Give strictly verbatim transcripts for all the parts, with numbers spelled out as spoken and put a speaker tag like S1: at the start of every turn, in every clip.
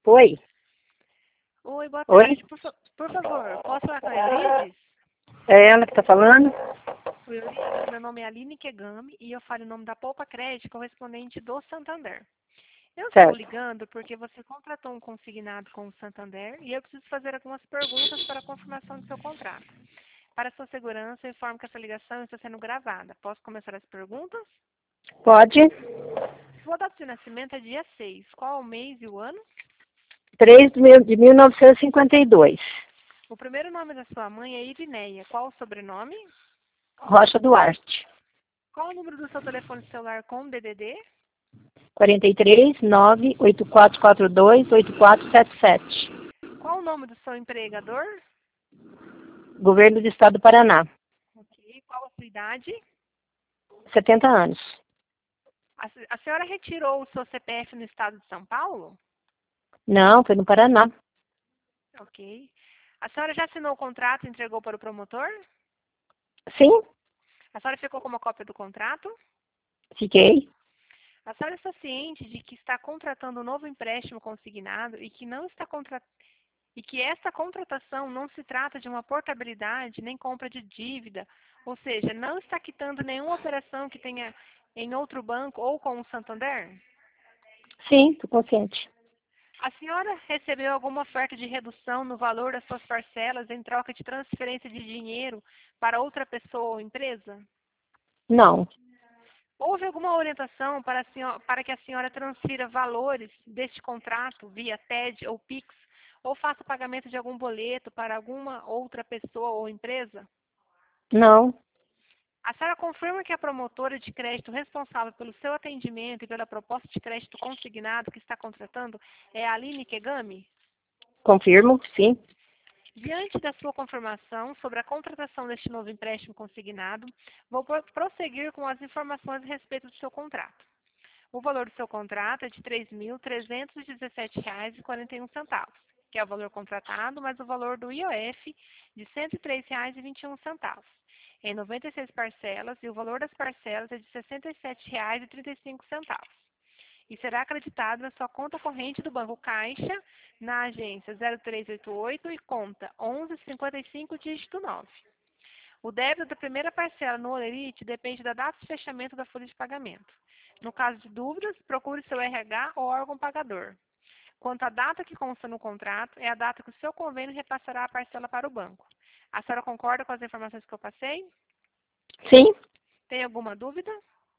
S1: Oi.
S2: Oi, boa
S1: Oi?
S2: tarde. Por, fa- por favor, posso falar com a Eurides?
S1: É ela que está falando?
S2: Oi, Eurides, meu nome é Aline Kegami e eu falo em nome da Poupa Crédito, correspondente do Santander. Eu estou
S1: Certo.
S2: ligando porque você contratou um consignado com o Santander e eu preciso fazer algumas perguntas para a confirmação do seu contrato. Para sua segurança, eu informo que essa ligação está sendo gravada. Posso começar as perguntas?
S1: Pode?
S2: Sua data de nascimento é dia seis. Qual o mês e o ano?
S1: três de mil- de mil novecentos e cinquenta e dois.
S2: O primeiro nome da sua mãe é Irineia. Qual o sobrenome?
S1: Rocha Duarte.
S2: Qual o número do seu telefone celular com D D D?
S1: quarenta e três, nove, oito quatro quatro dois, oito quatro sete sete.
S2: Qual o nome do seu empregador?
S1: Governo do Estado do Paraná.
S2: Ok. Qual a sua idade?
S1: setenta anos.
S2: A, se- a senhora retirou o seu C P F no estado de São Paulo?
S1: Não, foi no Paraná.
S2: Ok. A senhora já assinou o contrato e entregou para o promotor?
S1: Sim,
S2: A senhora ficou com uma cópia do contrato?
S1: fiquei.
S2: A senhora está ciente de que está contratando um novo empréstimo consignado e que não está contra... e que esta contratação não se trata de uma portabilidade nem compra de dívida, ou seja, não está quitando nenhuma operação que tenha em outro banco ou com o Santander?
S1: Sim, estou consciente.
S2: A senhora recebeu alguma oferta de redução no valor das suas parcelas em troca de transferência de dinheiro para outra pessoa ou empresa?
S1: Não,
S2: Houve alguma orientação para, a senhora, para que a senhora transfira valores deste contrato via T E D ou Pix, ou faça pagamento de algum boleto para alguma outra pessoa ou empresa?
S1: não,
S2: A senhora confirma que a promotora de crédito responsável pelo seu atendimento e pela proposta de crédito consignado que está contratando é a Aline Kegami?
S1: confirmo, sim.
S2: Diante da sua confirmação sobre a contratação deste novo empréstimo consignado, vou pro- prosseguir com as informações a respeito do seu contrato. O valor do seu contrato é de três mil trezentos e dezessete reais e quarenta e um centavos, que é o valor contratado, mais o valor do I O F de cento e três reais e vinte e um centavos, em noventa e seis parcelas, e o valor das parcelas é de sessenta e sete reais e trinta e cinco centavos. E será acreditado na sua conta corrente do Banco Caixa, na agência zero três oito oito e conta onze cinquenta e cinco, dígito nove. O débito da primeira parcela no Olerite depende da data de fechamento da folha de pagamento. No caso de dúvidas, procure seu R H ou órgão pagador. Quanto à data que consta no contrato, é a data que o seu convênio repassará a parcela para o banco. A senhora concorda com as informações que eu passei?
S1: Sim,
S2: Tem alguma dúvida?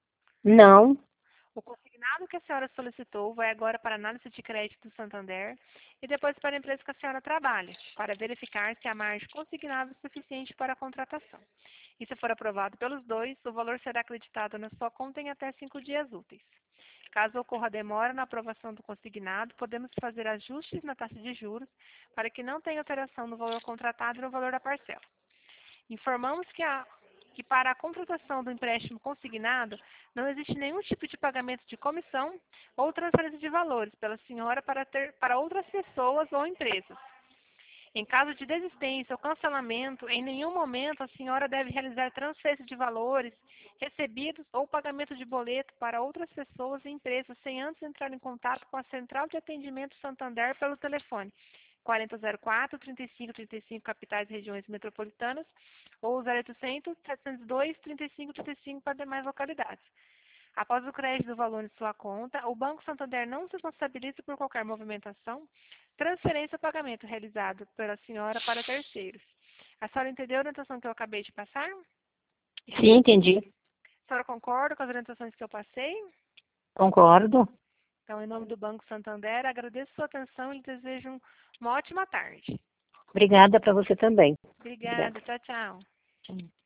S1: não,
S2: O consignado que a senhora solicitou vai agora para a análise de crédito do Santander e depois para a empresa que a senhora trabalha, para verificar se a margem consignada é suficiente para a contratação. E se for aprovado pelos dois, o valor será acreditado na sua conta em até cinco dias úteis. Caso ocorra demora na aprovação do consignado, podemos fazer ajustes na taxa de juros para que não tenha alteração no valor contratado e no valor da parcela. Informamos que, a, que para a contratação do empréstimo consignado não existe nenhum tipo de pagamento de comissão ou transferência de valores pela senhora para, ter, para outras pessoas ou empresas. Em caso de desistência ou cancelamento, em nenhum momento a senhora deve realizar transferência de valores recebidos ou pagamento de boleto para outras pessoas e empresas sem antes entrar em contato com a Central de Atendimento Santander pelo telefone quarenta zero quatro, trinta e cinco trinta e cinco, capitais e regiões metropolitanas, ou zero oitocentos, setecentos e dois, trinta e cinco trinta e cinco para demais localidades. Após o crédito do valor em sua conta, o Banco Santander não se responsabiliza por qualquer movimentação, transferência ou pagamento realizado pela senhora para terceiros. A senhora entendeu a orientação que eu acabei de passar?
S1: sim, entendi.
S2: A senhora concorda com as orientações que eu passei?
S1: Concordo.
S2: Então, em nome do Banco Santander, agradeço sua atenção e lhe desejo um- uma ótima tarde.
S1: Obrigada para você também.
S2: Obrigada.
S1: Obrigada.
S2: Tchau, tchau.